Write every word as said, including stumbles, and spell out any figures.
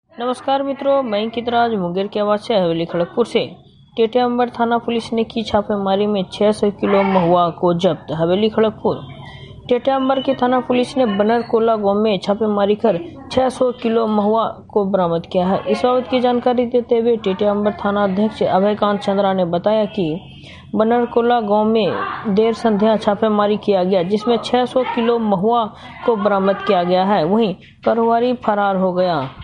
नमस्कार मित्रों, मैं कितराज मुंगेर की आवाज से हवेली खड़गपुर से। टेटियांबर थाना पुलिस ने की छापेमारी में छह सौ किलो महुआ को जब्त। हवेली खड़गपुर टेटियांबर की थाना पुलिस ने बनरकोला गांव में छापेमारी कर छह सौ किलो महुआ को बरामद किया है। इस बाबत की जानकारी देते हुए टेटियांबर थाना अध्यक्ष अभयकांत चंद्रा ने बताया कि बनरकोला गांव में देर संध्या छापेमारी किया गया, जिसमें छह सौ किलो महुआ को बरामद किया गया है। वहीं कारोबारी फरार हो गया।